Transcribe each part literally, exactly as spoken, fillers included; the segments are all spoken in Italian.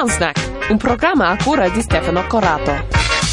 Soundsnack, un programma a cura di Stefano Corrado.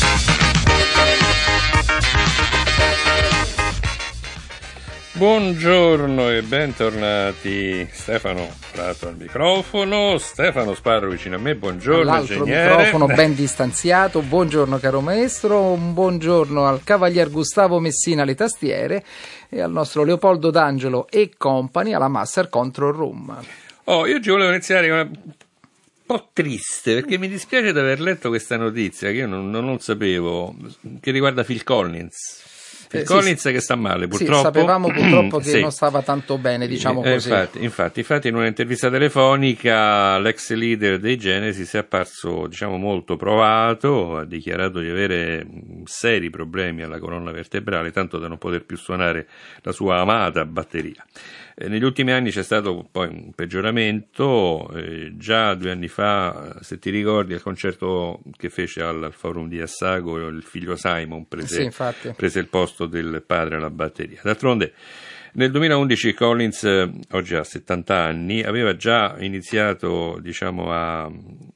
Buongiorno e bentornati. Stefano Prato al microfono, Stefano Sparro vicino a me, buongiorno. All'altro ingegnere. microfono ben distanziato, buongiorno caro maestro, un buongiorno al cavalier Gustavo Messina alle tastiere e al nostro Leopoldo D'Angelo e company alla Master Control Room. Oh, io ci volevo iniziare con una... un po' triste, perché mi dispiace di aver letto questa notizia che io non, non, non sapevo, che riguarda Phil Collins. Phil eh, Collins sì, che sta male, purtroppo. Sì, sapevamo purtroppo che sì. non stava tanto bene, diciamo eh, così. Infatti, infatti, infatti in un'intervista telefonica l'ex leader dei Genesis è apparso, diciamo, molto provato, ha dichiarato di avere seri problemi alla colonna vertebrale, tanto da non poter più suonare la sua amata batteria. Eh, negli ultimi anni c'è stato poi un peggioramento, eh, già due anni fa, se ti ricordi, al concerto che fece al, al Forum di Assago, il figlio Simon prese, sì, prese il posto del padre alla batteria. D'altronde nel duemilaundici Collins, oggi ha settanta anni, aveva già iniziato, diciamo, a,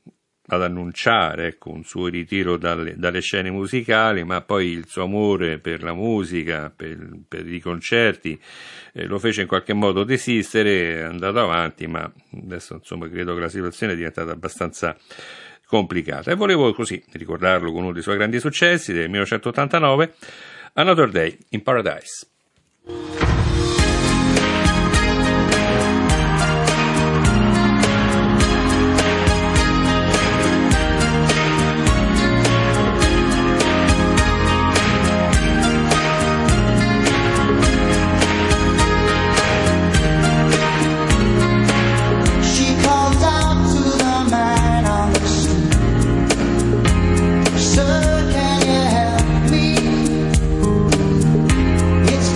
ad annunciare, ecco, un suo ritiro dalle, dalle scene musicali, ma poi il suo amore per la musica, per, per i concerti, eh, lo fece in qualche modo desistere, è andato avanti, ma adesso insomma credo che la situazione è diventata abbastanza complicata. E volevo così ricordarlo con uno dei suoi grandi successi del millenovecentottantanove, Another Day in Paradise. Sir, can you help me? It's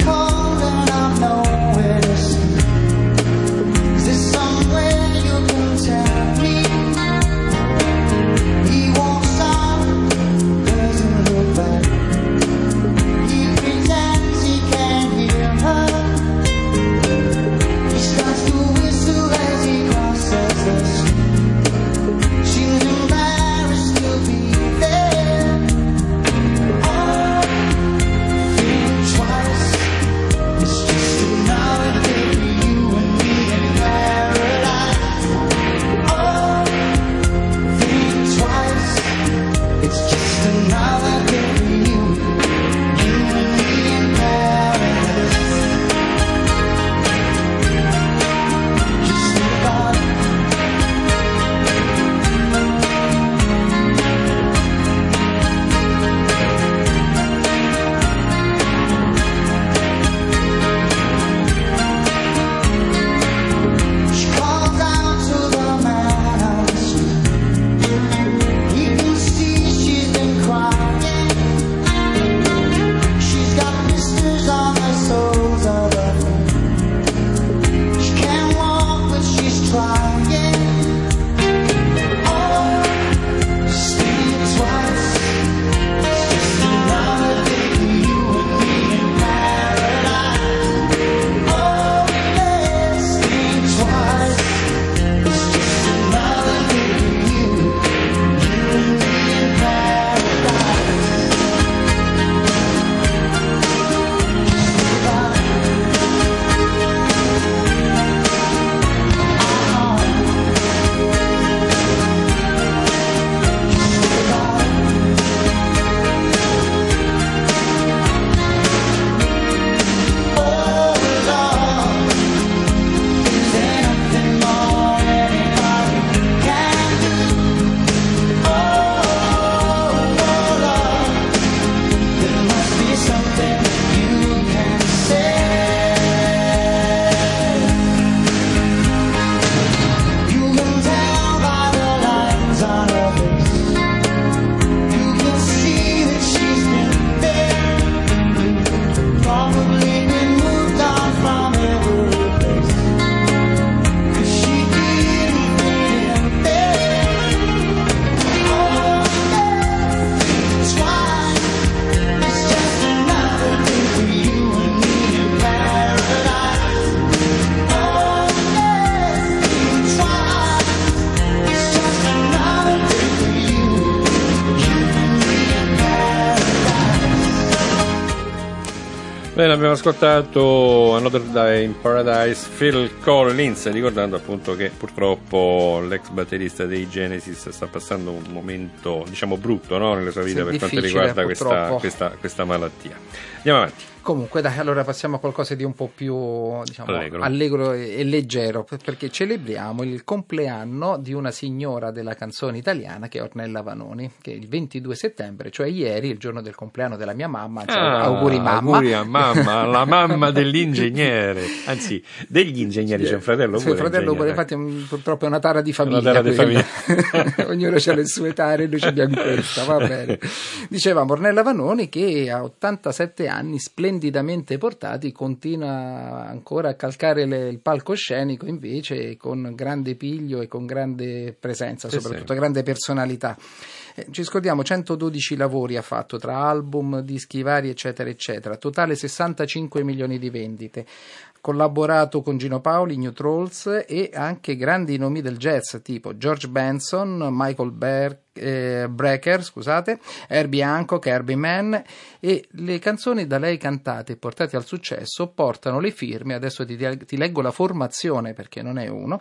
Bene, abbiamo ascoltato Another Day in Paradise, Phil Collins, ricordando appunto che purtroppo l'ex batterista dei Genesis sta passando un momento, diciamo, brutto, no? Nella sua vita, sì, per quanto riguarda questa, questa, questa malattia. Andiamo avanti. Comunque dai, allora passiamo a qualcosa di un po' più, diciamo, allegro, allegro e, e leggero, perché celebriamo il compleanno di una signora della canzone italiana che è Ornella Vanoni, che il ventidue settembre, cioè ieri, il giorno del compleanno della mia mamma, anzi, ah, auguri mamma. Auguri a mamma, la mamma dell'ingegnere, anzi degli ingegneri, c'è un fratello pure. Sì, fratello pure, infatti purtroppo è una tara di famiglia. Una tara di famiglia. Ognuno ha le sue tare, noi ci abbiamo questa, va bene. Dicevamo Ornella Vanoni che a ottantasette anni, splendidamente portati, continua ancora a calcare le, il palcoscenico invece con grande piglio e con grande presenza, sì, soprattutto sì, grande personalità. Eh, ci scordiamo, centododici lavori ha fatto tra album, dischi vari eccetera eccetera, totale sessantacinque milioni di vendite. Collaborato con Gino Paoli, New Trolls e anche grandi nomi del jazz tipo George Benson, Michael Ber- eh, Brecker, scusate, Herbie Hancock, Herbie Mann, e le canzoni da lei cantate e portate al successo portano le firme, adesso ti, ti leggo la formazione perché non è uno: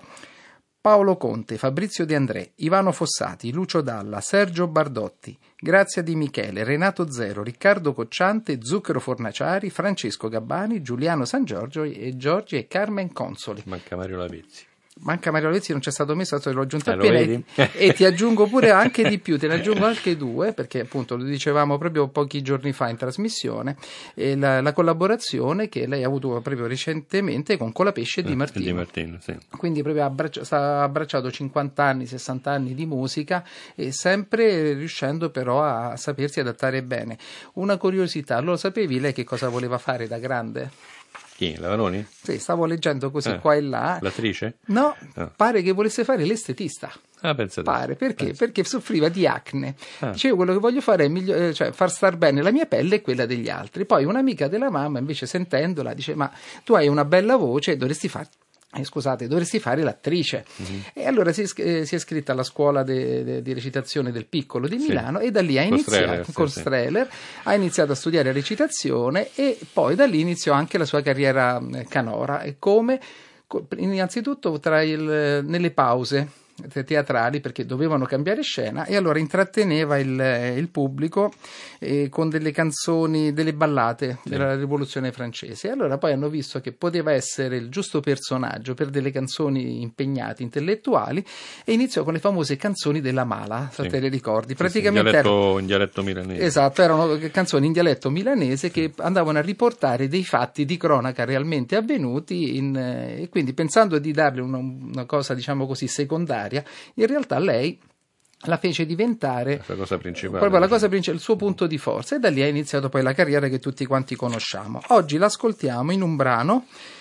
Paolo Conte, Fabrizio De André, Ivano Fossati, Lucio Dalla, Sergio Bardotti, Grazia Di Michele, Renato Zero, Riccardo Cocciante, Zucchero Fornaciari, Francesco Gabbani, Giuliano San Giorgio e Giorgi e Carmen Consoli. Manca Mario Lavezzi. Manca Mario Lavezzi, non c'è stato messo, l'ho aggiunto eh, appena e, e ti aggiungo pure anche di più, te ne aggiungo anche due perché appunto lo dicevamo proprio pochi giorni fa in trasmissione, e la, la collaborazione che lei ha avuto proprio recentemente con Colapesce di Martino, di Martino sì. Quindi proprio abbracci- sta abbracciato cinquanta anni, sessanta anni di musica e sempre riuscendo però a sapersi adattare bene. Una curiosità, lo sapevi lei che cosa voleva fare da grande? Chi? La Vanoni? Sì, stavo leggendo così eh, qua e là. L'attrice? No, oh. Pare che volesse fare l'estetista. Ah, pensate. Pare, perché? Penso. Perché soffriva di acne. Ah. Dicevo, quello che voglio fare è miglior- cioè, far star bene la mia pelle e quella degli altri. Poi un'amica della mamma, invece, sentendola, dice: ma tu hai una bella voce, dovresti fare... Eh, scusate, dovresti fare l'attrice. Mm-hmm. E allora si, eh, si è iscritta alla scuola de, de, di recitazione del Piccolo di Milano, sì, e da lì ha iniziato con sì, Streller, sì. ha iniziato a studiare recitazione e poi da lì iniziò anche la sua carriera canora. E come? Innanzitutto tra il, nelle pause teatrali, perché dovevano cambiare scena, e allora intratteneva il, il pubblico eh, con delle canzoni, delle ballate, sì, della Rivoluzione francese. E allora poi hanno visto che poteva essere il giusto personaggio per delle canzoni impegnate, intellettuali, e iniziò con le famose canzoni della Mala, se sì, te le ricordi, praticamente sì, in, dialetto, erano, in dialetto milanese. Esatto, erano canzoni in dialetto milanese che andavano a riportare dei fatti di cronaca realmente avvenuti in, eh, e quindi pensando di darle una, una cosa, diciamo così, secondaria, in realtà lei la fece diventare la cosa principale, proprio la cosa principale, il suo punto di forza, e da lì ha iniziato poi la carriera che tutti quanti conosciamo. Oggi l'ascoltiamo in un brano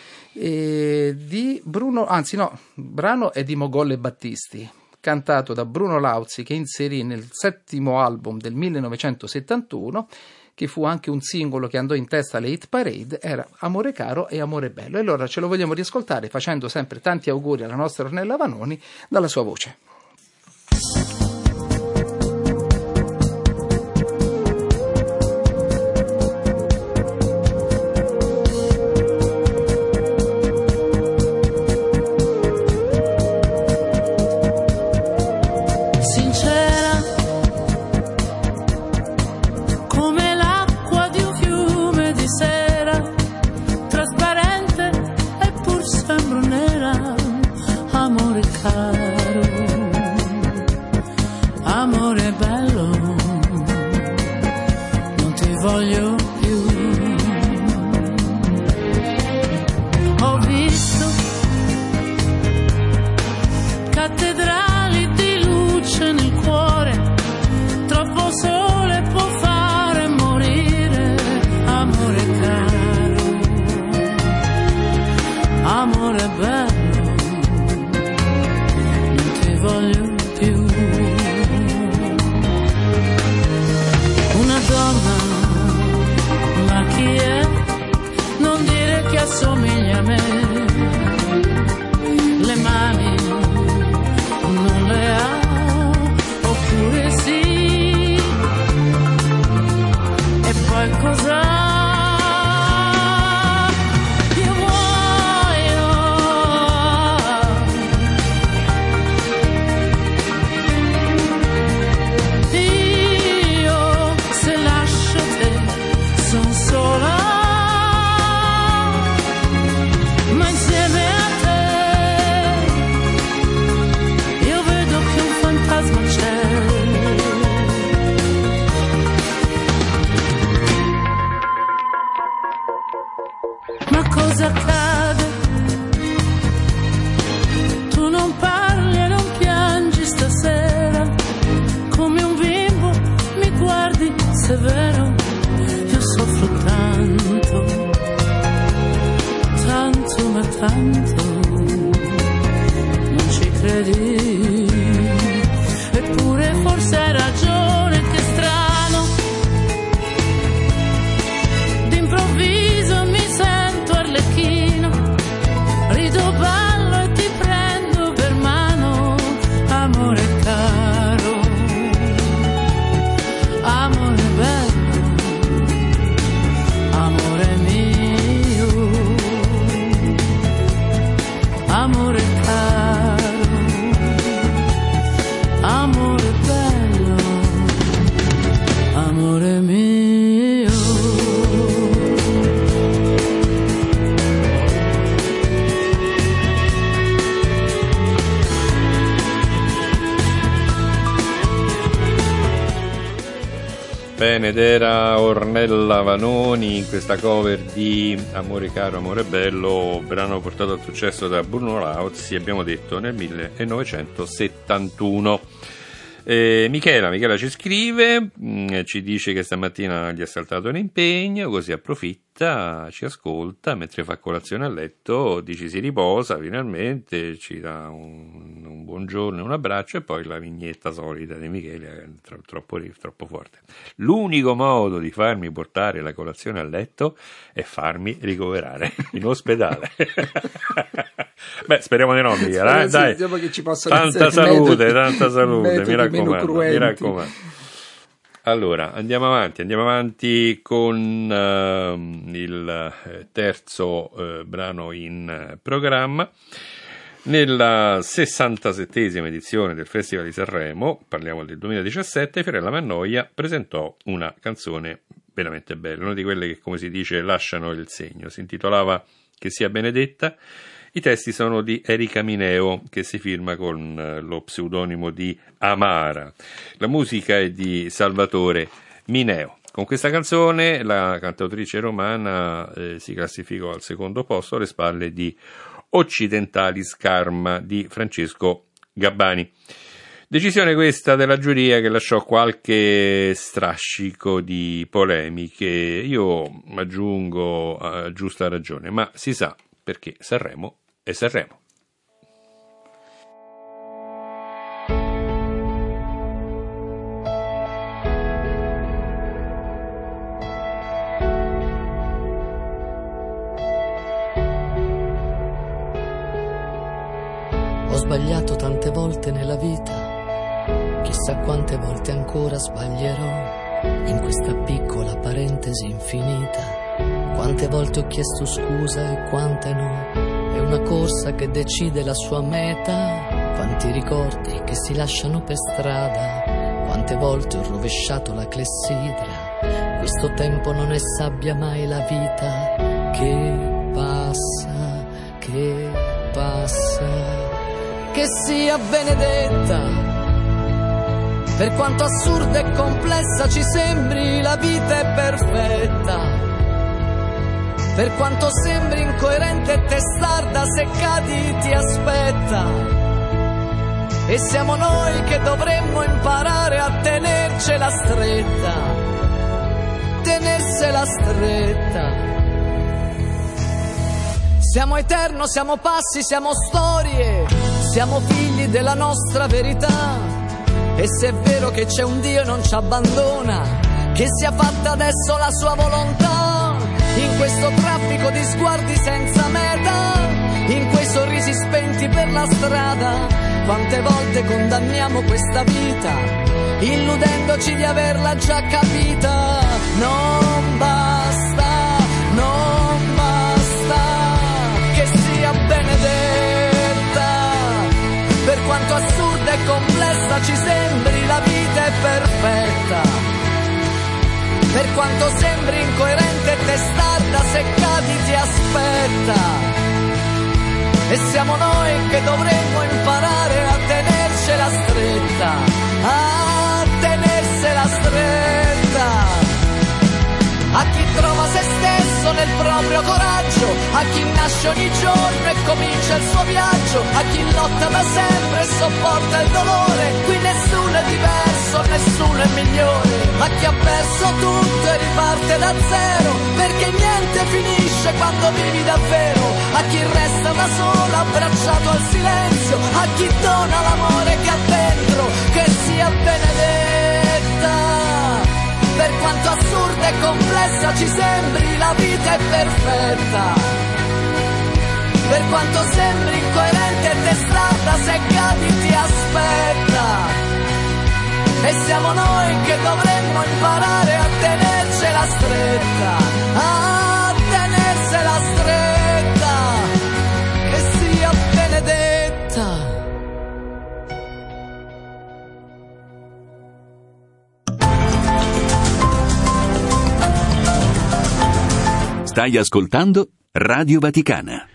eh, di Bruno, anzi no, brano è di Mogolle Battisti, cantato da Bruno Lauzi, che inserì nel settimo album del millenovecentosettantuno, che fu anche un singolo che andò in testa alle hit parade, era Amore caro e amore bello. E allora ce lo vogliamo riascoltare facendo sempre tanti auguri alla nostra Ornella Vanoni dalla sua voce. Amore caro sola, ma insieme a te io vedo che un fantasma c'è. Ma cosa accade? Tu non parli e non piangi stasera, come un bimbo mi guardi severo. Io soffro tanto, tanto ma tanto, non ci credi, eppure forse hai ragione, che strano, d'improvviso mi sento arlecchino, rido, ballo e ti prendo per mano, amore caro, amore bello, amore mio, amore caro, amore bello, amore mio. Bene, ed era Ornella Vanoni in questa cover di Amore caro, amore bello, brano portato al successo da Bruno Lauz, abbiamo detto nel millenovecentosettantuno. Eh, Michela, Michela ci scrive, mh, ci dice che stamattina gli è saltato un impegno, così approfitta, ci ascolta mentre fa colazione a letto, dici si riposa finalmente, ci dà un, un buongiorno, un abbraccio e poi la vignetta solita di Michela, che è tro- troppo, troppo forte. L'unico modo di farmi portare la colazione a letto è farmi ricoverare in ospedale. Beh, speriamo di no, Michela, eh? Dai, che ci tanta salute, tanta salute, mi raccomando, mi raccomando. Allora, andiamo avanti, andiamo avanti con uh, il terzo uh, brano in uh, programma. Nella sessantasettesima edizione del Festival di Sanremo, parliamo del duemiladiciassette, Fiorella Mannoia presentò una canzone veramente bella, una di quelle che, come si dice, lasciano il segno. Si intitolava Che sia benedetta. I testi sono di Erika Mineo, che si firma con lo pseudonimo di Amara. La musica è di Salvatore Mineo. Con questa canzone la cantautrice romana eh, si classificò al secondo posto alle spalle di Occidentalis Karma di Francesco Gabbani. Decisione questa della giuria che lasciò qualche strascico di polemiche. Io aggiungo a giusta ragione, ma si sa perché Sanremo è Sanremo. Ho sbagliato tante volte nella vita, chissà quante volte ancora sbaglierò in questa piccola parentesi infinita. Quante volte ho chiesto scusa e quante no. È una corsa che decide la sua meta. Quanti ricordi che si lasciano per strada. Quante volte ho rovesciato la clessidra. Questo tempo non è sabbia mai la vita che passa, che passa. Che sia benedetta, per quanto assurda e complessa ci sembri, la vita è perfetta. Per quanto sembri incoerente e testarda, se cadi ti aspetta. E siamo noi che dovremmo imparare a tenercela stretta, tenersela stretta. Siamo eterno, siamo passi, siamo storie, siamo figli della nostra verità. E se è vero che c'è un Dio e non ci abbandona, che sia fatta adesso la sua volontà. In questo traffico di sguardi senza meta, in quei sorrisi spenti per la strada, quante volte condanniamo questa vita, illudendoci di averla già capita. Non basta, non basta, che sia benedetta. Per quanto assurda e complessa ci sembri, la vita è perfetta. Per quanto sembri incoerente e testarda, se cadi ti aspetta. E siamo noi che dovremmo imparare a tenercela stretta, a tenersela stretta. A chi trova se stesso nel proprio coraggio, a chi nasce ogni giorno e comincia il suo viaggio, a chi lotta da sempre e sopporta il dolore. Qui nessuno è diverso, nessuno è migliore. A chi ha perso tutto e riparte da zero, perché niente finisce quando vivi davvero. A chi resta da solo abbracciato al silenzio, a chi dona l'amore che ha dentro, che sia benedetta. Per quanto assurda e complessa ci sembri, la vita è perfetta. Per quanto sembri incoerente e testarda, se cadi ti aspetta. E siamo noi che dovremmo imparare a tenercela stretta, a tenersela stretta, che sia benedetta. Stai ascoltando Radio Vaticana.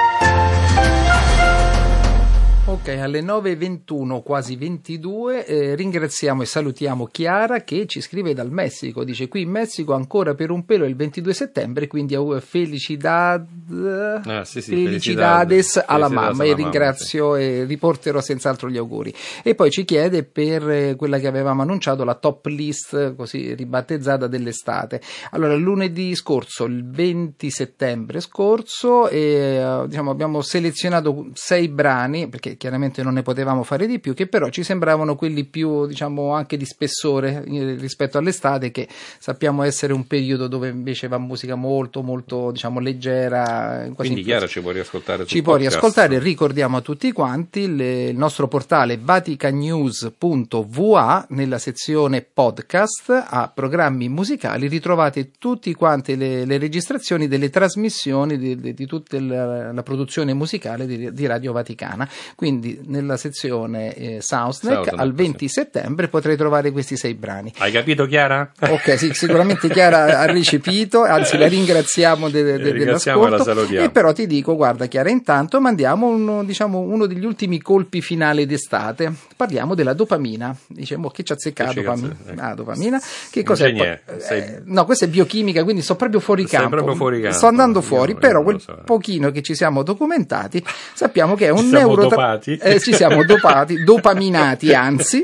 Ok, alle nove e ventuno, quasi ventidue, eh, ringraziamo e salutiamo Chiara che ci scrive dal Messico. Dice: qui in Messico ancora per un pelo è il ventidue settembre, quindi uh, felicidad, ah, sì, sì, felicidades felicidad, alla felicidades mamma. alla E ringrazio mamma, sì. e riporterò senz'altro gli auguri. E poi ci chiede per eh, quella che avevamo annunciato, la top list, così ribattezzata, dell'estate. Allora, lunedì scorso, il venti settembre scorso, e, uh, diciamo, abbiamo selezionato sei brani, perché chiaramente non ne potevamo fare di più, che però ci sembravano quelli più, diciamo, anche di spessore eh, rispetto all'estate, che sappiamo essere un periodo dove invece va musica molto molto, diciamo, leggera. Quindi Chiara ci può riascoltare ci può riascoltare. Ricordiamo a tutti quanti le, il nostro portale vaticanews punto v a, nella sezione podcast a programmi musicali ritrovate tutti quante le, le registrazioni delle trasmissioni di, di, di tutta la, la produzione musicale di, di Radio Vaticana. Quindi nella sezione eh, Soundcheck, Soundcheck al venti sì. settembre potrai trovare questi sei brani. Hai capito, Chiara? Ok, sì, sicuramente Chiara ha recepito, anzi la ringraziamo de, de, eh, ringraziamo dell'ascolto. e la salutiamo. E però ti dico, guarda Chiara, intanto mandiamo uno, diciamo, uno degli ultimi colpi finali d'estate. Parliamo della dopamina. Diciamo che ci ha azzeccato Che ci dopamina. ecco. Ah, dopamina. Che Non cos'è? c'è niente, Eh, sei- No, questa è biochimica, quindi sto proprio fuori Sei campo. proprio fuori campo. Sto andando Io- fuori, io però non quel lo so. pochino che ci siamo documentati sappiamo che è un Ci siamo neuro dopati? Eh, ci siamo dopati, dopaminati anzi.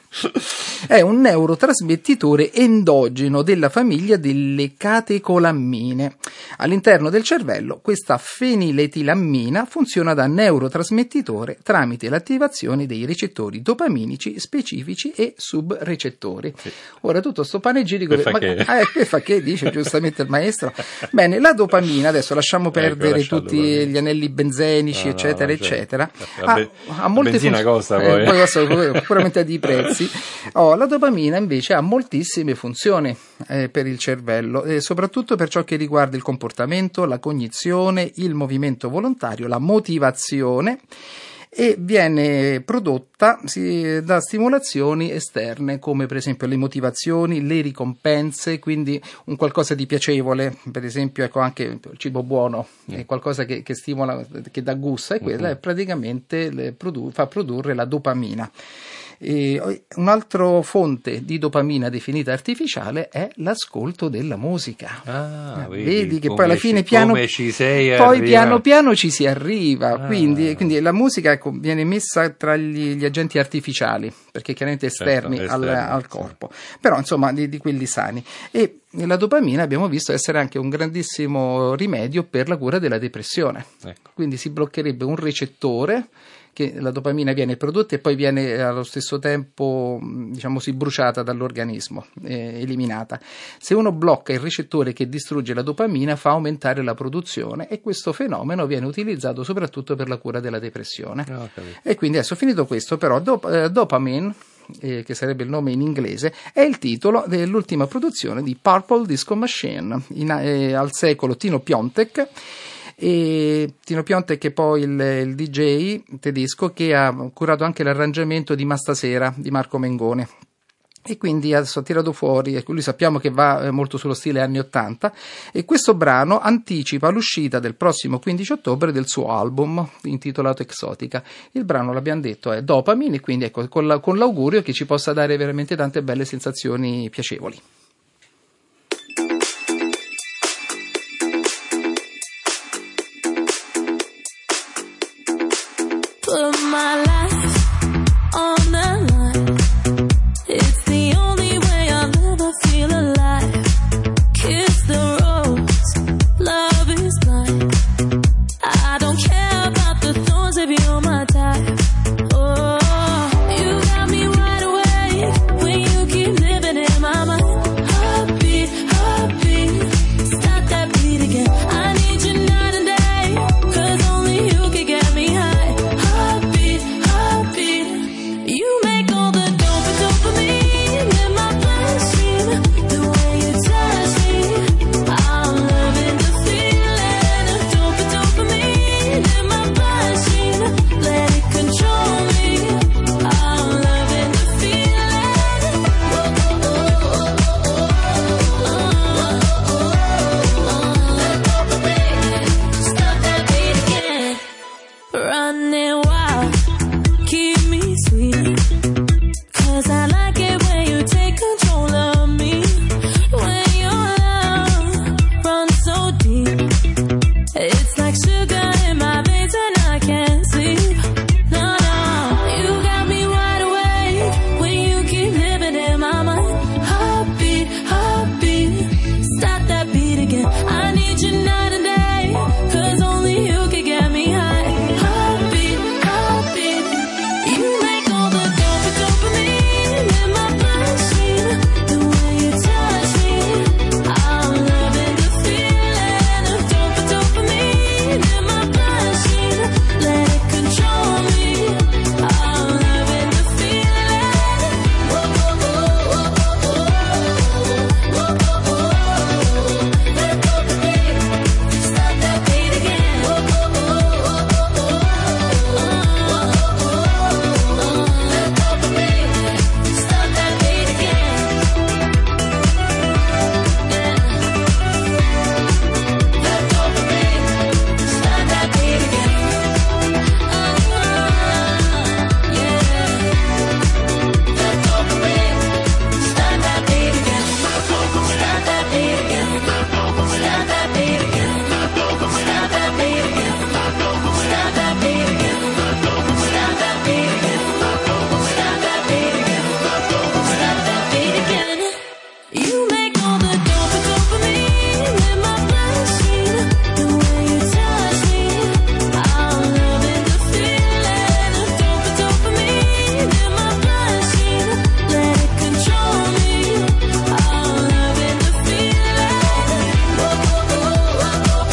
È un neurotrasmettitore endogeno della famiglia delle catecolammine. All'interno del cervello questa feniletilammina funziona da neurotrasmettitore tramite l'attivazione dei recettori dopaminici specifici e subrecettori. Sì. Ora tutto sto panegirico Per fa ma- che? ah, eh, per fa che dice giustamente il maestro. Bene, la dopamina, adesso lasciamo perdere lascia la tutti dopamina. gli anelli benzenici, No, no, eccetera, no, certo. eccetera. La be- Ha, ha molte benzina funzioni. costa Eh, poi. poi costa sicuramente di prezzi. Oh, la dopamina invece ha moltissime funzioni eh, per il cervello, eh, soprattutto per ciò che riguarda il comportamento, la cognizione, il movimento volontario, la motivazione, e viene prodotta sì, da stimolazioni esterne come per esempio le motivazioni, le ricompense, quindi un qualcosa di piacevole, per esempio ecco anche il cibo buono, è qualcosa che, che stimola, che dà gusto, e quella è praticamente le produ- fa produrre la dopamina. E un'altra fonte di dopamina definita artificiale è l'ascolto della musica. Ah, vedi, vedi che come poi alla ci- fine piano, come ci sei poi arrivato. piano piano ci si arriva. Ah. Quindi, quindi la musica ecco, viene messa tra gli, gli agenti artificiali, perché chiaramente esterni, Certo, al, esterni, al sì. corpo, però insomma di, di quelli sani. E la dopamina abbiamo visto essere anche un grandissimo rimedio per la cura della depressione. Ecco. Quindi si bloccherebbe un recettore, che la dopamina viene prodotta e poi viene allo stesso tempo, diciamo, si bruciata dall'organismo, eh, eliminata. Se uno blocca il recettore che distrugge la dopamina, fa aumentare la produzione, e questo fenomeno viene utilizzato soprattutto per la cura della depressione. Ah, ho capito. E quindi adesso finito questo, però dop- eh, dopamine, eh, che sarebbe il nome in inglese, è il titolo dell'ultima produzione di Purple Disco Machine, in, eh, al secolo Tino Piontek. E Tino Piontek è poi il, il D J tedesco che ha curato anche l'arrangiamento di Mastasera di Marco Mengone. e quindi adesso ha tirato fuori, ecco, lui sappiamo che va molto sullo stile anni ottanta, e questo brano anticipa l'uscita del prossimo quindici ottobre del suo album intitolato Exotica. Il brano, l'abbiamo detto, è Dopamine, e quindi ecco, con, la, con l'augurio che ci possa dare veramente tante belle sensazioni piacevoli. Put my life on the line. It's the only way I'll ever feel alive. Kiss the rose, love is blind. I don't care about the thorns if you're my type. Oh, you got me wide awake when you keep living in my mind. Heartbeat, heartbeat, stop that beat again. I need you night and day, 'cause only you can get me high. Heartbeat, heartbeat, you make all the dope dopamine in my bloodstream. The way you touch me, I'm loving the feeling of dope dopamine in my bloodstream. Let it control me, I'm loving the feeling. Let dopamine stop that beat again. Running wild, keep me sweet, 'cause I like it when you take control of me. When your love runs so deep, it's like sugar in my veins and I can't sleep. No, no, you got me wide awake when you keep living in my mind. Heartbeat, heartbeat, stop that beat again. I need you night and day, 'cause only you can get me high. Heartbeat, heartbeat, you make all the dope dopamine in my bloodstream. The way you touch me, I'm loving the feeling of dope dopamine in my bloodstream. Let it control me, I'm loving the feeling. Whoa, whoa, whoa, whoa, whoa, whoa, whoa, whoa. Let dopamine stop that beat again. Whoa, whoa, whoa, whoa, whoa, whoa, whoa. Let dopamine stop that beat again. Yeah. Let dopamine stop that beat again. Oh, yeah. Let dopamine stop that beat again. Stop that beat again. Stop that beat again. Stop that beat again. Stop that beat again. Stop that beat again. Stop that beat again. Stop that beat again. You make all the dope dopamine in my bloodstream. The way you touch me, I'm loving the feeling of dope dopamine in my bloodstream. Let it control me, I'm loving the feeling. Whoa, whoa, whoa, whoa, whoa,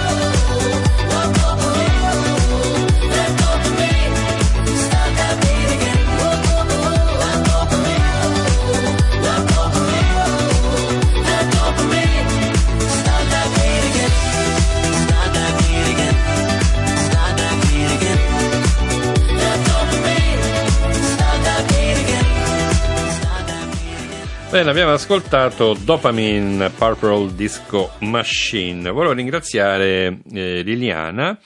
whoa, whoa, whoa. Let dopamine stop that beat again. Whoa, whoa, whoa, let dopamine, let dopamine, let dopamine stop that beat again. Stop that beat again. Stop that beat again. Let dopamine stop that beat again. Stop that beat again. Bene, abbiamo ascoltato Dopamine, Purple Disco Machine. Volevo ringraziare eh, Liliana,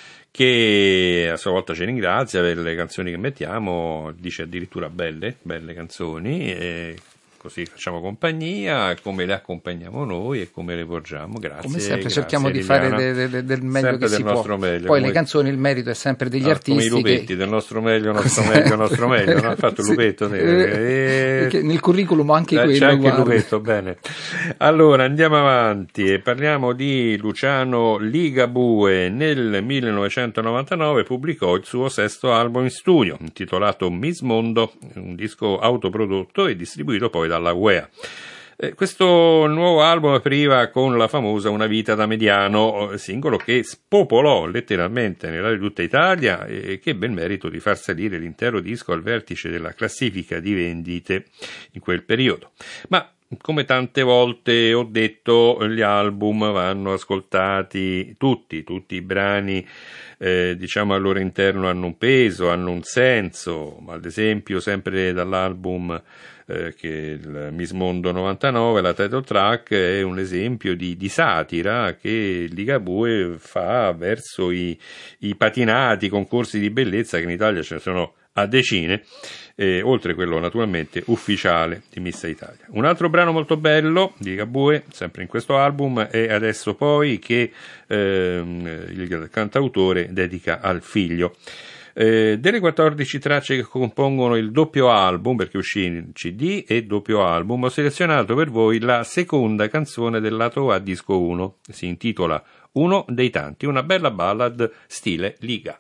che a sua volta ci ringrazia per le canzoni che mettiamo, dice addirittura belle, belle canzoni, e così facciamo compagnia, come le accompagniamo noi e come le porgiamo. Grazie. Come sempre grazie, cerchiamo di Liliana. fare de- de- del meglio Sempre che del si nostro può. meglio, Poi come- le canzoni, il merito è sempre degli Ah, artisti. come i lupetti, che... del nostro meglio, nostro Cos'è? meglio, nostro meglio, no? Ha fatto il Sì. lupetto. Eh, eh, che nel curriculum anche Eh, quello. c'è anche il guarda. lupetto, bene. Allora andiamo avanti e parliamo di Luciano Ligabue. Nel millenovecentonovantanove pubblicò il suo sesto album in studio, intitolato Miss Mondo, un disco autoprodotto e distribuito poi dalla U E A. Eh, questo nuovo album apriva con la famosa Una vita da mediano, singolo che spopolò letteralmente nella di tutta Italia e che ebbe il merito di far salire l'intero disco al vertice della classifica di vendite in quel periodo. Ma come tante volte ho detto, gli album vanno ascoltati tutti, tutti i brani eh, diciamo al loro interno hanno un peso, hanno un senso. Ad esempio, sempre dall'album eh, che il Miss Mondo novantanove, la title track, è un esempio di, di satira che Ligabue fa verso i, i patinati, i concorsi di bellezza, che in Italia ce ne sono a decine, eh, oltre quello naturalmente ufficiale di Miss Italia. Un altro brano molto bello di Ligabue, sempre in questo album, è Adesso Poi, che ehm, il cantautore dedica al figlio. Eh, delle quattordici tracce che compongono il doppio album, perché uscì in C D e doppio album, ho selezionato per voi la seconda canzone del lato A disco uno, si intitola Uno dei tanti, una bella ballad stile Liga.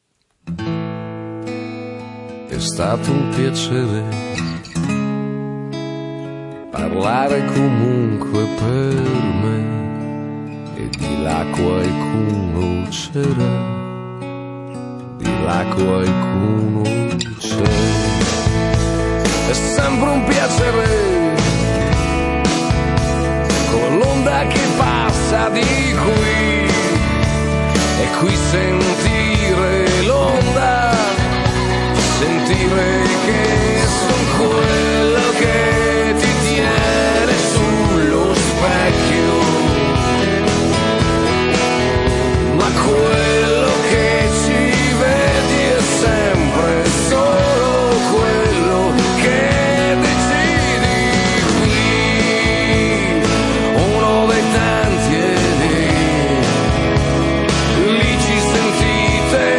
È stato un piacere parlare comunque per me, e di là qualcuno c'era, di là qualcuno c'è. È sempre un piacere con l'onda che passa di qui, e qui sentire l'onda, sentire che sono quello che ti tiene sullo specchio, ma quello che ci vedi è sempre solo quello che decidi qui, uno dei tanti e lì, lì ci sentite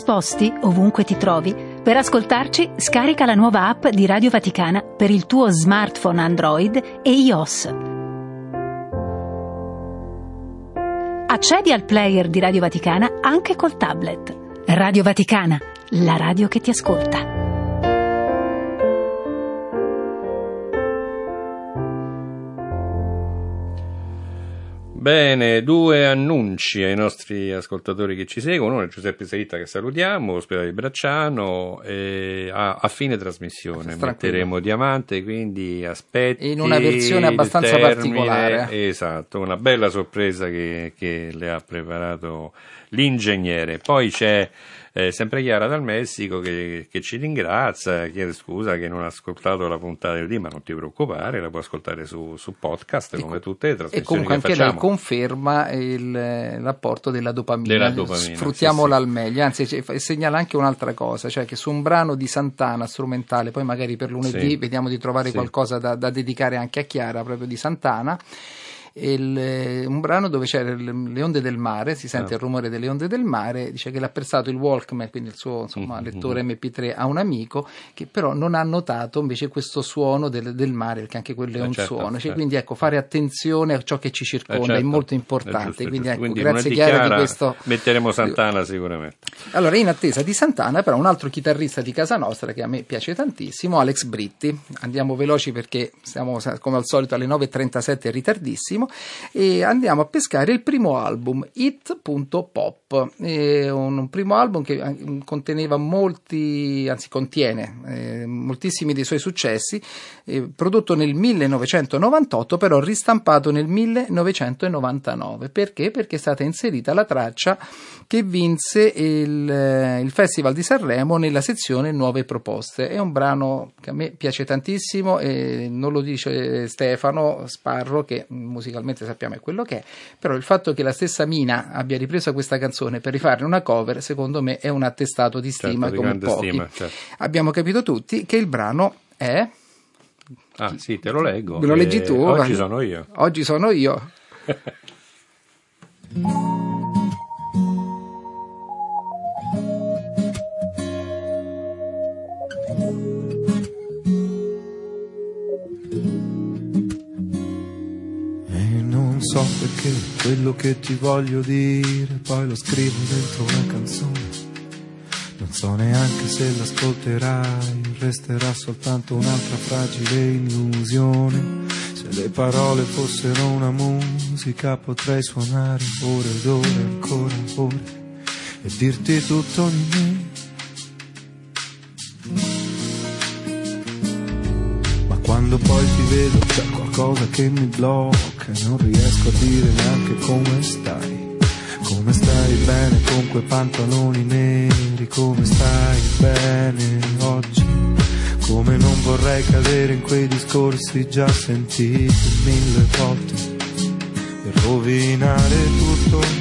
sposti, ovunque ti trovi, per ascoltarci scarica la nuova app di Radio Vaticana per il tuo smartphone Android e iOS. Accedi al player di Radio Vaticana anche col tablet. Radio Vaticana, la radio che ti ascolta. Bene, due annunci ai nostri ascoltatori che ci seguono. Uno è Giuseppe Saitta, che salutiamo, ospedale di Bracciano, e a, a fine trasmissione metteremo Diamante, quindi aspetti in una versione abbastanza termine, particolare. Esatto, una bella sorpresa che, che le ha preparato l'ingegnere. Poi c'è Eh, sempre Chiara dal Messico che, che ci ringrazia, chiede scusa che non ha ascoltato la puntata di, ma non ti preoccupare, la puoi ascoltare su, su podcast e come tutte le trasmissioni. E comunque che anche facciamo. lei conferma il, l'apporto della dopamina, della dopamina sfruttiamola sì, al meglio, anzi segnala anche un'altra cosa, cioè che su un brano di Santana strumentale, poi magari per lunedì sì. vediamo di trovare sì. qualcosa da, da dedicare anche a Chiara, proprio di Santana. Il, un brano dove c'è le onde del mare, si sente ah. il rumore delle onde del mare, dice che l'ha prestato il Walkman, quindi il suo insomma, mm-hmm. lettore emme pi tre, a un amico che però non ha notato invece questo suono del, del mare, perché anche quello è eh un certo, suono, cioè, certo. quindi ecco, fare attenzione a ciò che ci circonda eh certo. è molto importante, è giusto, quindi, giusto. ecco, quindi grazie Chiara, Chiara di questo. Metteremo Santana sicuramente. Allora, in attesa di Santana, però, un altro chitarrista di casa nostra che a me piace tantissimo, Alex Britti. Andiamo veloci perché siamo come al solito alle nove e trentasette, ritardissimo, e andiamo a pescare il primo album, It punto pop, è un, un primo album che conteneva molti, anzi contiene eh, moltissimi dei suoi successi, eh, prodotto nel millenovecentonovantotto, però ristampato nel millenovecentonovantanove. Perché? Perché è stata inserita la traccia che vinse il, il Festival di Sanremo nella sezione Nuove Proposte. È un brano che a me piace tantissimo e non lo dice Stefano Sparro, che musicalmente sappiamo è quello che è, però il fatto che la stessa Mina abbia ripreso questa canzone per rifarne una cover, secondo me è un attestato di stima, certo, come di pochi. stima, certo. Abbiamo capito tutti che il brano è... Ah sì, te lo leggo. Me lo leggi tu? Eh, oggi sono io. Oggi sono io. Non so perché quello che ti voglio dire poi lo scrivo dentro una canzone. Non so neanche se l'ascolterai, resterà soltanto un'altra fragile illusione. Se le parole fossero una musica potrei suonare ore ed ore, ancora ore, e dirti tutto di me. Ma quando poi ti vedo c'è qualcosa che mi blocca, non riesco a dire neanche come stai. Come stai bene con quei pantaloni neri, come stai bene oggi. Come non vorrei cadere in quei discorsi già sentiti mille volte e rovinare tutto.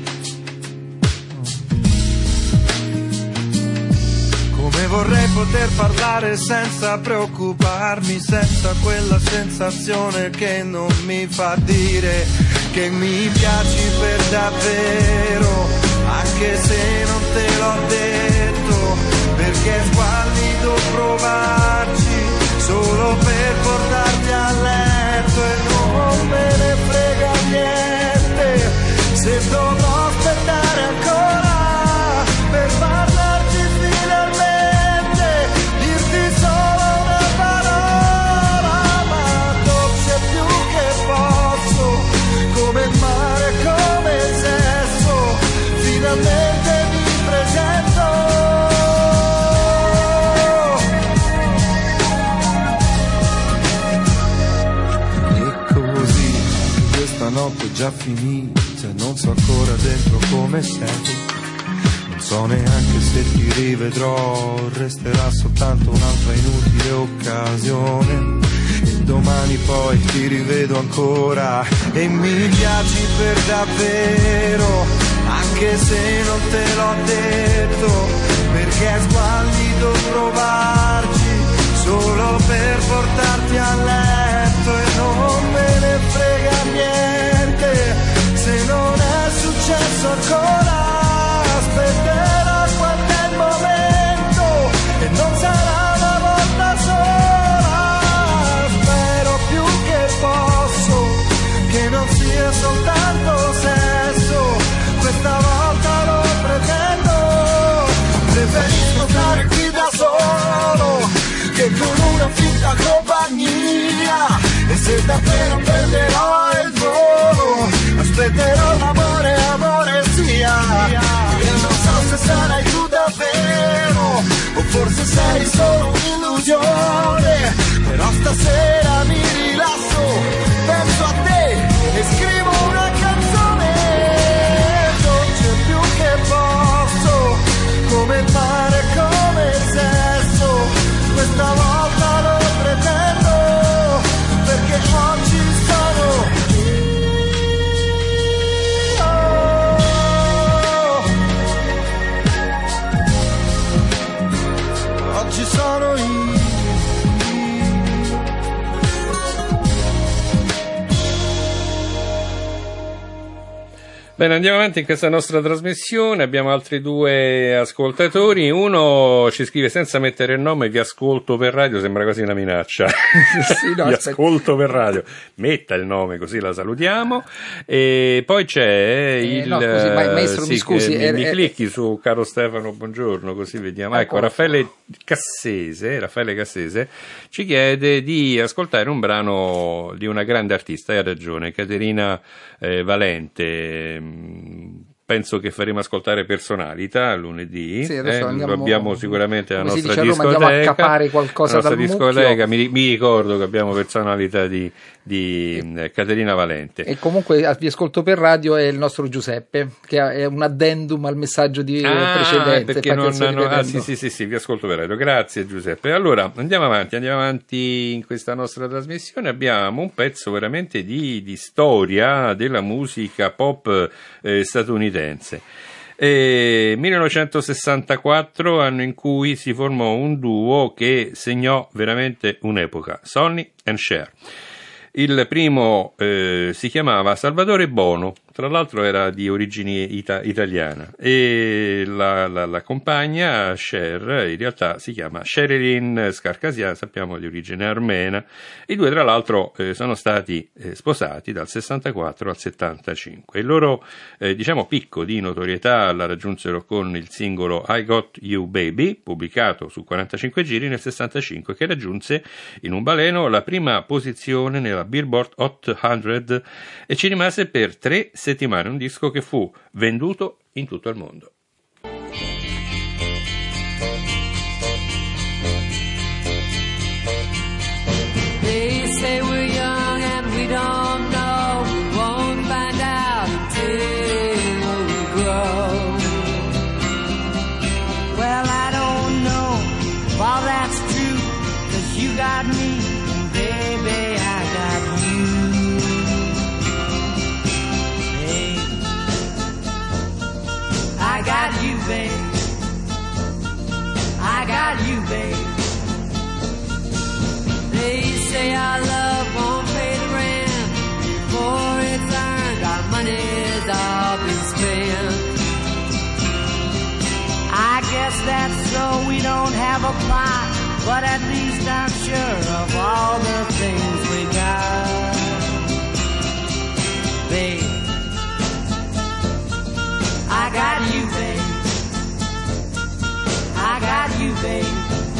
Come vorrei poter parlare senza preoccuparmi, senza quella sensazione che non mi fa dire che mi piaci per davvero, anche se non te l'ho detto, perché è squallido provarci solo per portarti a letto e non me ne frega niente se dovrò aspettare ancora per parlarti finalmente, dirti solo una parola, ma dolce più che posso, come il mare, come il sesso, finalmente mi presento. E così questa notte è già finita, non so ancora dentro come sei, non so neanche se ti rivedrò, resterà soltanto un'altra inutile occasione. Domani poi ti rivedo ancora e mi piaci per davvero, anche se non te l'ho detto, perché è squallido provarci solo per portarti a letto e non me ne frega niente se non è successo ancora, aspetterò quant'è se davvero perderò il volo, aspetterò l'amore, amore sia. E non so se sarai tu davvero, o forse sei solo un'illusione, però stasera mi rilasso, penso a te e scrivo una canzone. Non c'è più che posso, come il mare, come il sesso, questa volta lo pretendo, perché oggi sono io. Oggi sono io. Bene, andiamo avanti in questa nostra trasmissione, abbiamo altri due ascoltatori, uno ci scrive senza mettere il nome, vi ascolto per radio, sembra quasi una minaccia, Sì, no, vi aspetta. ascolto per radio, metta il nome così la salutiamo, e poi c'è Eh, il... no, scusi, ma- maestro, sì, mi scusi, che mi, eh, mi eh, clicchi su caro Stefano, buongiorno, così vediamo, ecco, Ecco. Raffaele Cassese, Raffaele Cassese ci chiede di ascoltare un brano di una grande artista, hai ragione, Caterina eh, Valente. Penso che faremo ascoltare Personalità lunedì. Sì, adesso eh, andiamo- lo abbiamo sicuramente alla come si nostra dice a Roma, discoteca. andiamo a capare qualcosa la nostra dal discoteca. mucchio. Mi, mi ricordo che abbiamo Personalità di, di eh, Caterina Valente. E comunque vi ascolto per radio è il nostro Giuseppe, che è un addendum al messaggio di Ah, precedente. perché infatti non, sto non- ah, ripetendo. sì, sì, sì, sì, vi ascolto per radio. Grazie Giuseppe. Allora, andiamo avanti, andiamo avanti in questa nostra trasmissione. Abbiamo un pezzo veramente di, di storia della musica pop eh, statunitense. E millenovecentosessantaquattro, anno in cui si formò un duo che segnò veramente un'epoca, Sonny and Cher. Il primo eh, si chiamava Salvatore Bono, tra l'altro era di origine ita- italiana, e la, la, la compagna Cher in realtà si chiama Sherilyn Skarkazyan, sappiamo di origine armena. I due tra l'altro eh, sono stati eh, sposati dal sessantaquattro al settantacinque. Il loro eh, diciamo picco di notorietà la raggiunsero con il singolo I Got You Baby, pubblicato su quarantacinque giri nel sessantacinque, che raggiunse in un baleno la prima posizione nella Billboard ottocento e ci rimase per tre settimane, un disco che fu venduto in tutto il mondo. They say we're young and we don't know. We won't find out until we grow. Well, I don't know if all that's true, 'cause you got me, and baby, I got you. Hey, I got you, babe. I got you, babe. They say our love won't pay the rent before it's earned. Our money's all been spent. I guess that's so we don't have a plot, but at least I'm sure of all the things we got. Babe, I got you, babe. I got you, babe.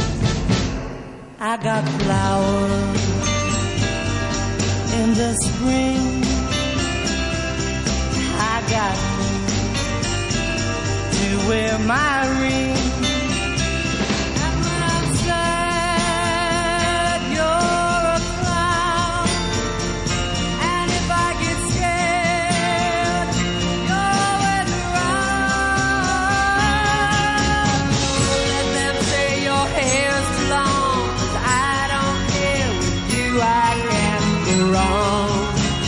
I got flowers in the spring. I got you to wear my ring. And when I'm sad, you're a clown. And if I get scared, you're always around. Let them say your hair's too long. I don't care with you, I can't go wrong.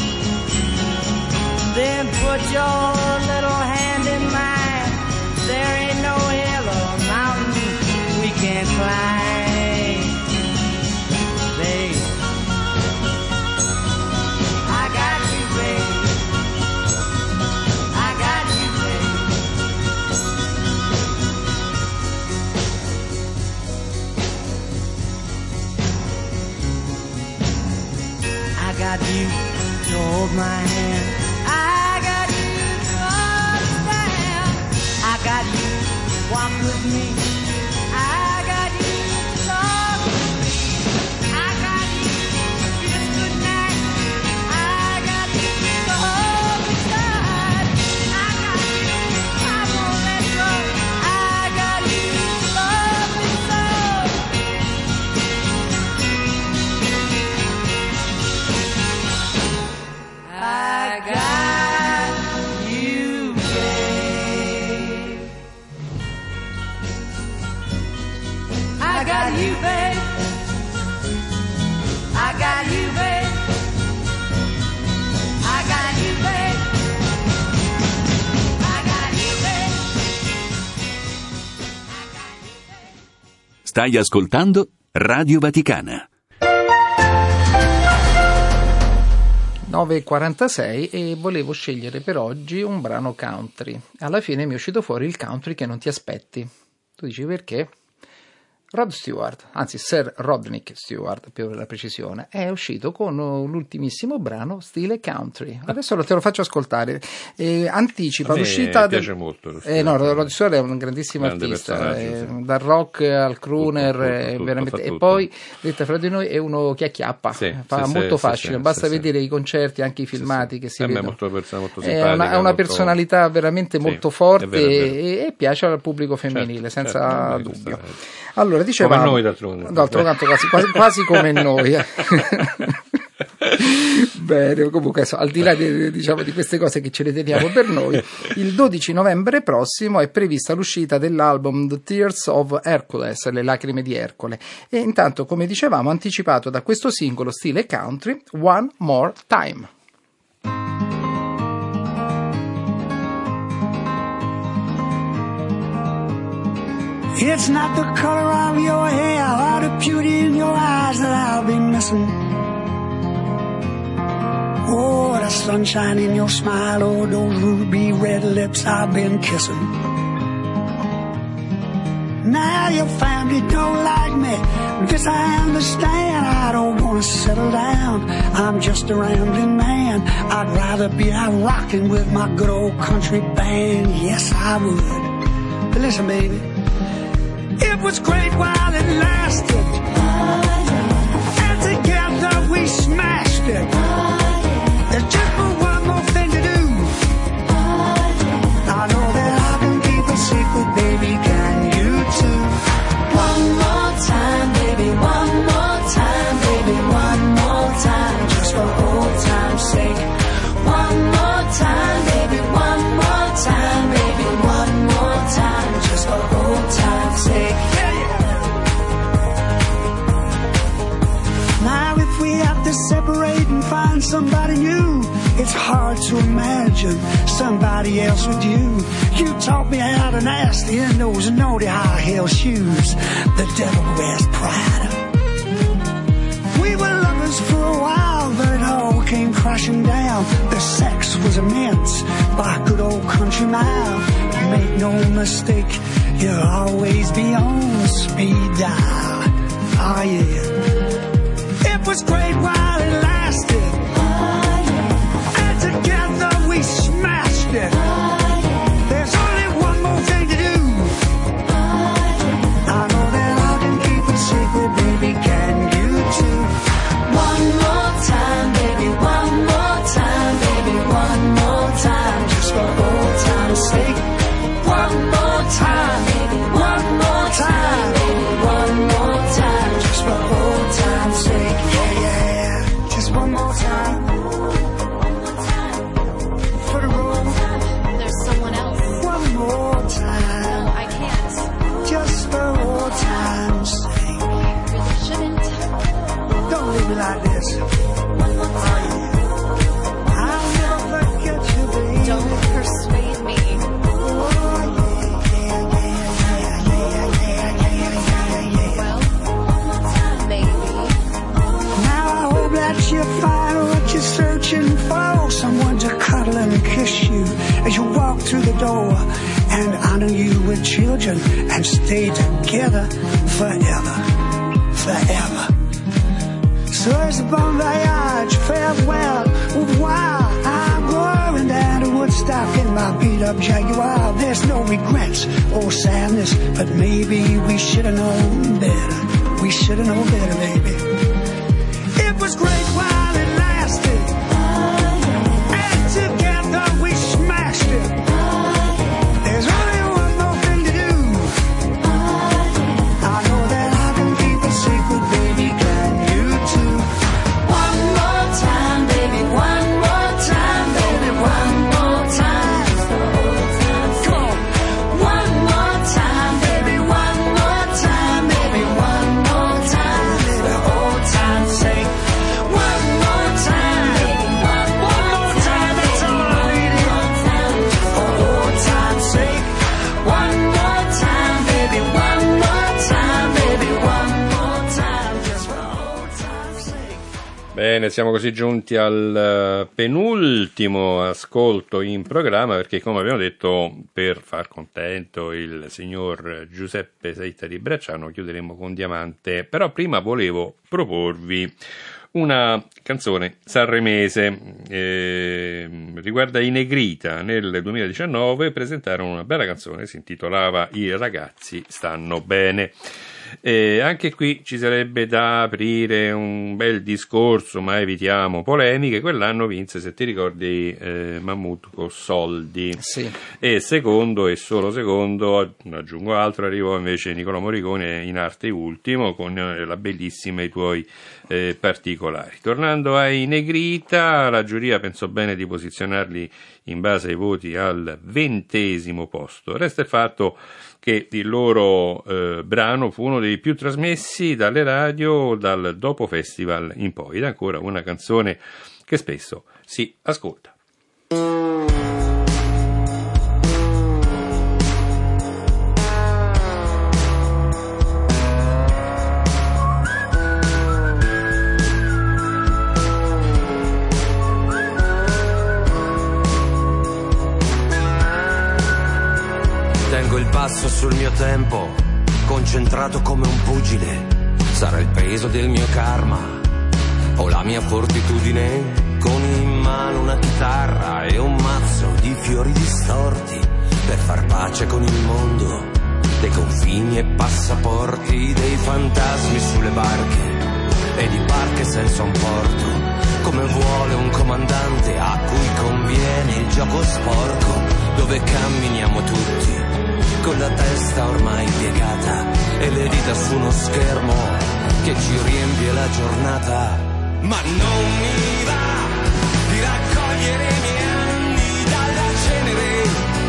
Then put your little hand in mine. There ain't no hill or mountain we can't climb. Babe, I got you, babe. I got you, babe. I got you to hold my hand. I got you to understand. I got you to walk with me. I got you to talk with me. I got you to kiss goodnight. you, babe. I got you, babe. I got you, babe. I got you, babe. Stai ascoltando Radio Vaticana. nove e quarantasei e volevo scegliere per oggi un brano country. Alla fine mi è uscito fuori il country che non ti aspetti. Tu dici perché? Rod Stewart, anzi Sir Roderick Stewart per la precisione, è uscito con l'ultimissimo brano stile country. Adesso lo te lo faccio ascoltare. Eh, anticipa A me l'uscita. Mi piace del... molto. Lo eh, no, Rod Stewart è un grandissimo Grande artista, eh, sì. dal rock al crooner, Tutto, tutto, eh, tutto, veramente. fa E tutto. poi, detta fra di noi, è uno che acchiappa, Sì, fa sì, molto sì, fascino. sì, Basta sì, vedere sì. i concerti, anche i filmati Sì, che sì. si A me è vedono. molto, persona molto È simpatica. una, ha una molto... personalità veramente Sì, molto è forte vero, è vero. E, e piace al pubblico femminile, Certo, senza certo, dubbio. giustamente. Allora, dicevamo, Come noi d'altronde. d'altro canto quasi, quasi, quasi come noi. eh. Bene, comunque so, al di là di, diciamo, di queste cose che ce le teniamo per noi, il dodici novembre prossimo è prevista l'uscita dell'album The Tears of Hercules, le lacrime di Ercole, e intanto, come dicevamo, anticipato da questo singolo stile country, One More Time. It's not the color of your hair or the beauty in your eyes that I'll be missing. Oh, the sunshine in your smile, oh, those ruby red lips I've been kissing. Now your family don't like me, this I understand. I don't wanna settle down, I'm just a rambling man. I'd rather be out rocking with my good old country band. Yes, I would. But listen, baby, it was great while it lasted, and together we smashed it. There's just one more thing to do. I know that I can keep a secret, baby, can you too? One more time, baby, one more time, baby, one more time, just for old time's sake. One more time, baby, one more time, baby, one more time, just for old time's sake. Now if we have to separate and find somebody new, it's hard to imagine somebody else with you. You taught me how to nasty in those naughty high heel shoes the devil wears Prada. We were lovers for a while, but it all came crashing down. The sex was immense by good old country mile. Make no mistake, you'll always be on speed dial. Oh yeah. It was great while it lasted, and together we smashed it. There's only one more thing to do. I know that I can keep it secret, baby, can you too? One more time, baby, one more time, baby, one more time, just for old time's sake. One more time, baby, one more time, baby, one more time, just for old time's sake. Yeah, yeah, just one more time. For the road, There's someone else. one more time. No, I can't. Just for old time's sake. Really shouldn't. Don't leave me like this. Oh, yeah. I'll never forget you, baby. Don't persuade me. Oh, yeah, yeah, yeah, yeah, yeah, yeah, yeah, yeah, yeah. Well, maybe. Now I hope that you find what you're searching for. Someone to cuddle and kiss you as you walk through the door, and honor you with children and stay together forever, forever. So it's a bon voyage, farewell, au revoir. I'm going down to Woodstock in my beat-up Jaguar. There's no regrets or sadness, but maybe we should have known better. We should have known better, baby. It was great while it lasted, and together we smashed it. There's only one more thing to do. I know that I can keep a secret, baby, can you too? One more time, baby, one more time, baby, one more time, just for old time's sake. One more time, baby, one more time, baby, one more Bene, siamo così giunti al penultimo ascolto in programma, perché come abbiamo detto, per far contento il signor Giuseppe Saitta di Bracciano chiuderemo con Diamante, però prima volevo proporvi una canzone sanremese, eh, riguarda i Negrita. Nel duemiladiciannove presentarono una bella canzone, si intitolava I ragazzi stanno bene. E anche qui ci sarebbe da aprire un bel discorso, ma evitiamo polemiche. Quell'anno vinse, se ti ricordi, eh, Mahmood con Soldi, sì. E secondo, e solo secondo, aggiungo altro, arrivò invece Nicolò Morricone in arte ultimo con la bellissima I tuoi eh, particolari. Tornando ai Negrita, la giuria pensò bene di posizionarli in base ai voti al ventesimo posto. Resta il fatto che il loro eh, brano fu uno dei più trasmessi dalle radio dal dopo festival in poi, ed è ancora una canzone che spesso si ascolta. Tengo il passo sul mio tempo, concentrato come un pugile. Sarà il peso del mio karma o la mia fortitudine. Con in mano una chitarra e un mazzo di fiori distorti per far pace con il mondo dei confini e passaporti, dei fantasmi sulle barche e di barche senza un porto, come vuole un comandante a cui conviene il gioco sporco, dove camminiamo tutti con la testa ormai piegata e le dita su uno schermo che ci riempie la giornata. Ma non mi va di raccogliere i miei anni dalla cenere.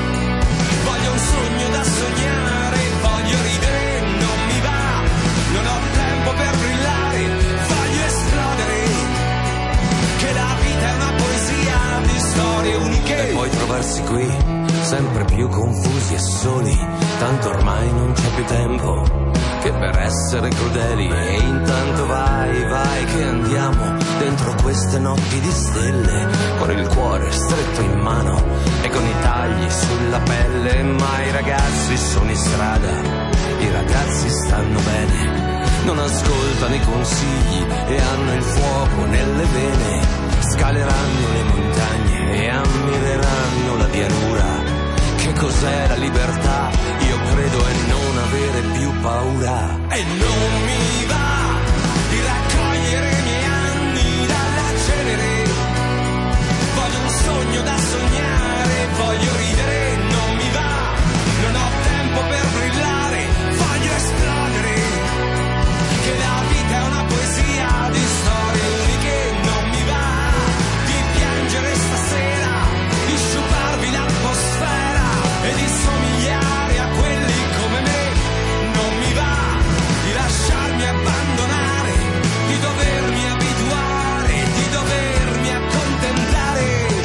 Voglio un sogno da sognare, voglio ridere, non mi va. Non ho tempo per brillare, voglio esplodere. Che la vita è una poesia di storie uniche. E poi trovarsi qui sempre più confusi e soli, tanto ormai non c'è più tempo che per essere crudeli. E intanto vai, vai che andiamo dentro queste notti di stelle, con il cuore stretto in mano e con i tagli sulla pelle. Ma i ragazzi sono in strada, i ragazzi stanno bene, non ascoltano i consigli e hanno il fuoco nelle vene. Scaleranno le montagne e ammireranno la pianura. Che cos'è la libertà? Io credo è non avere più paura. E non mi va di raccogliere i miei anni dalla cenere. Voglio un sogno da sognare, voglio ridere, non mi va. Non ho tempo per brillare, voglio esplodere. Che la vita è una poesia di storie uniche. Non mi va di piangere stasera, di sciuparvi l'atmosfera e di somigliare a quelli come me. Non mi va di lasciarmi abbandonare, di dovermi abituare, di dovermi accontentare.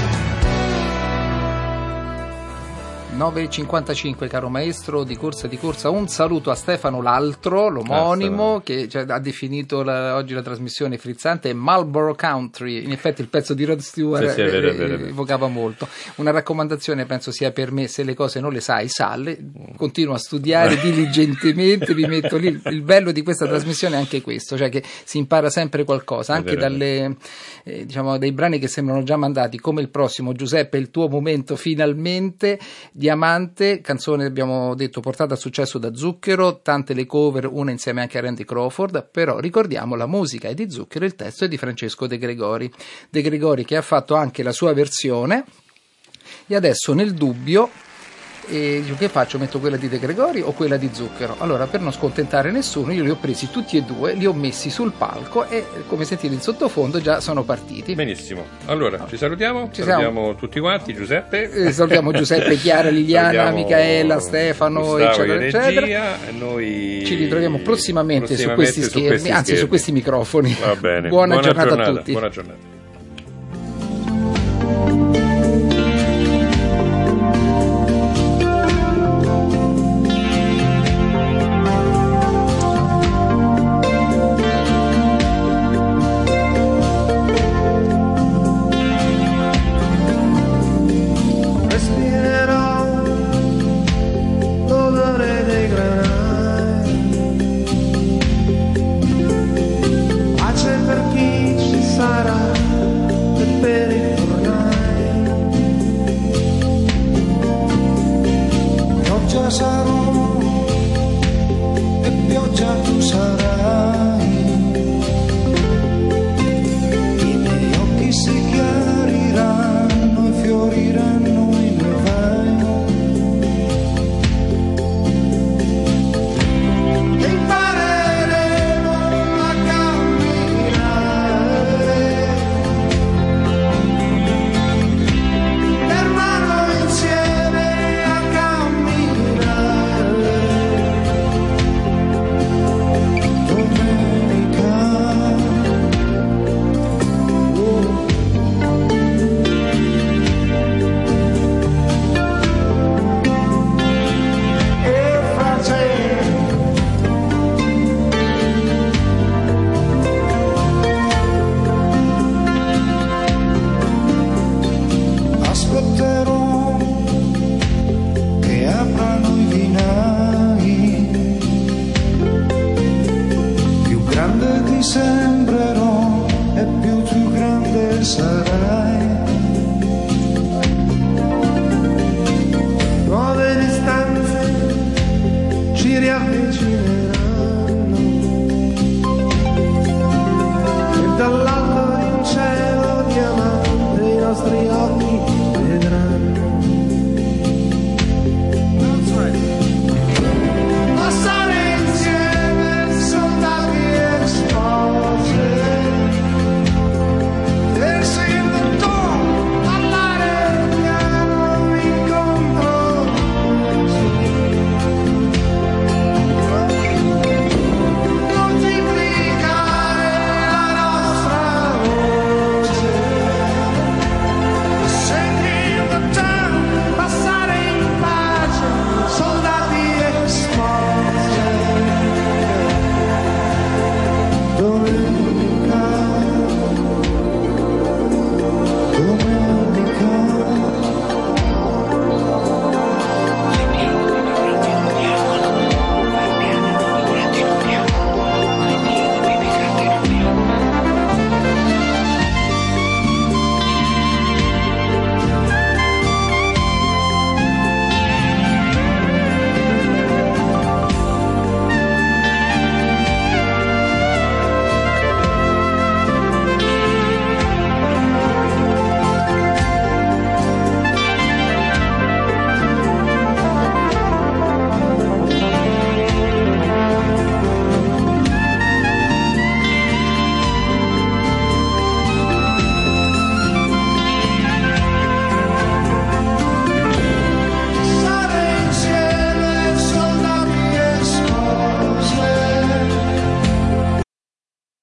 nove e cinquantacinque, caro maestro di corsa di corsa, un saluto a Stefano L'Altro, l'omonimo, ah, che cioè, ha definito la, oggi la trasmissione frizzante Marlboro Country. In effetti il pezzo di Rod Stewart sì, sì, è vero, è vero, è vero. evocava molto. Una raccomandazione penso sia per me: se le cose non le sai, salle. Continuo a studiare diligentemente, mi metto lì. Il bello di questa trasmissione è anche questo, cioè che si impara sempre qualcosa, anche vero, dalle, eh, diciamo, dei brani che sembrano già mandati, come il prossimo. Giuseppe, il tuo momento finalmente. Diamante, canzone abbiamo detto portata a successo da Zucchero, tante le cover, una insieme anche a Randy Crawford, però ricordiamo la musica è di Zucchero, il testo è di Francesco De Gregori. De Gregori che ha fatto anche la sua versione, e adesso nel dubbio e dico, che faccio? Metto quella di De Gregori o quella di Zucchero? Allora, per non scontentare nessuno, io li ho presi tutti e due, li ho messi sul palco e, come sentite in sottofondo, già sono partiti. Benissimo, allora no. ci salutiamo, ci salutiamo siamo. tutti quanti. Giuseppe, eh, salutiamo Giuseppe, Chiara, Liliana, Micaela, Stefano, Gustavo, eccetera, eccetera. Regia, noi ci ritroviamo prossimamente, prossimamente su questi su schermi, questi anzi schermi. su questi microfoni. Va bene. Buona, Buona giornata, giornata a tutti. Buona giornata.